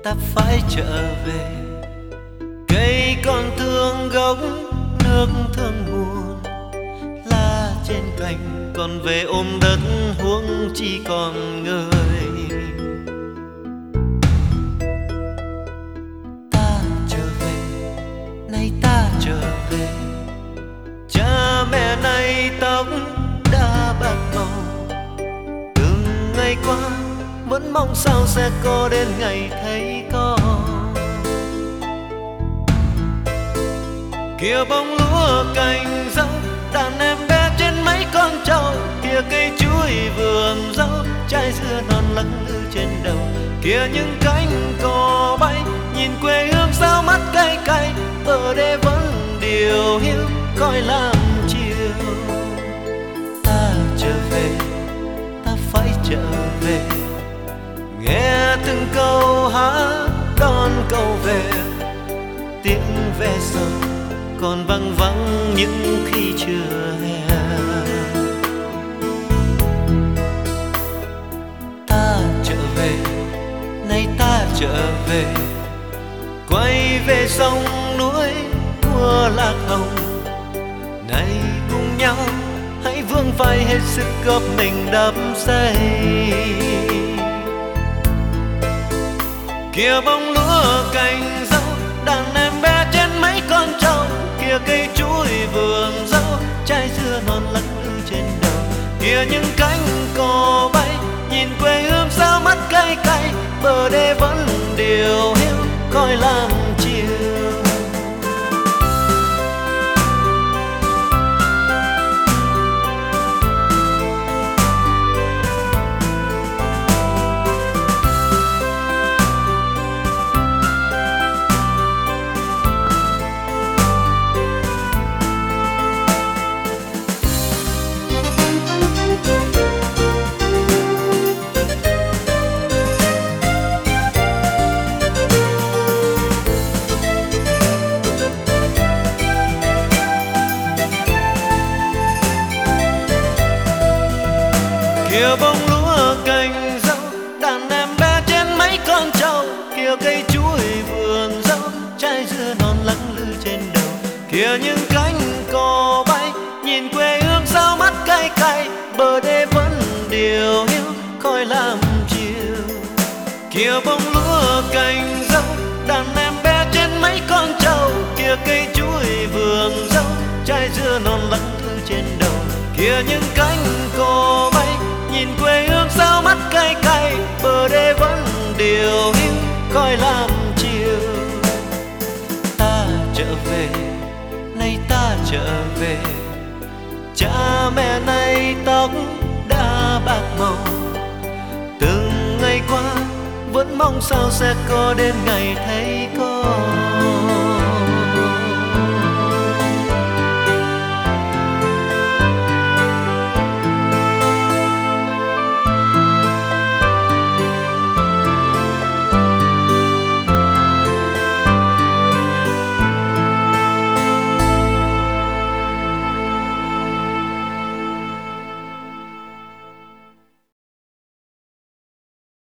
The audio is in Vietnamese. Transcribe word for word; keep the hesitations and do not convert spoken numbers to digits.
ta phải trở về. Cây còn thương gốc, nước thương nguồn, lá trên cành còn về ôm đất huống chi còn người. Ta trở về, nay ta trở về, cha mẹ nay tóc đã bạc màu. Từng ngày qua vẫn mong sao sẽ có đến ngày thấy con. Kia bông lúa cành dâu, đàn em bé trên mấy con trâu. Kia cây chuối vườn dâu, trái dưa non lắc lư trên đầu. Kia những cánh cò bay, nhìn quê hương sao mắt cay cay. Bờ đê vẫn điều hiu, coi làm chiều. Ta trở về, ta phải trở về, nghe từng câu hát đón câu về. Tiếng ve sầu còn vang vắng những khi chưa hè. Ta trở về, nay ta trở về, quay về sông núi của Lạc Hồng. Này cùng nhau hãy vươn vai hết sức góp mình đắp xây. Kia bông lúa cành dâu, đàn em bé trên mấy con trâu. Kia cây chuối vườn dâu, trái dưa non lắc lư trên đầu. Kia những cánh cò bay, nhìn quê hương sao mắt cay cay. Bờ đê vẫn điều hiu, coi làm chiều. Kia bông lúa cành dâu, đàn em bé trên mấy con trâu. Kia cây chuối vườn dâu, trái dưa non lắc lư trên đầu. Kia những cánh cò bay, nhìn quê hương sao mắt cay cay. Bờ đê vẫn điều hiu, coi làm chiều. Kia bông lúa cành dâu, đàn em bé trên mấy con trâu. Kia cây chuối vườn dâu, trái dưa non lắc lư trên đầu. Kia những cánh cò bay, nhìn quê hương sao mắt cay cay. Bờ đê vẫn điều hiu, coi làm chiều. Ta trở về, nay ta trở về, cha mẹ nay tóc đã bạc màu. Từng ngày qua vẫn mong sao sẽ có đến ngày thấy con.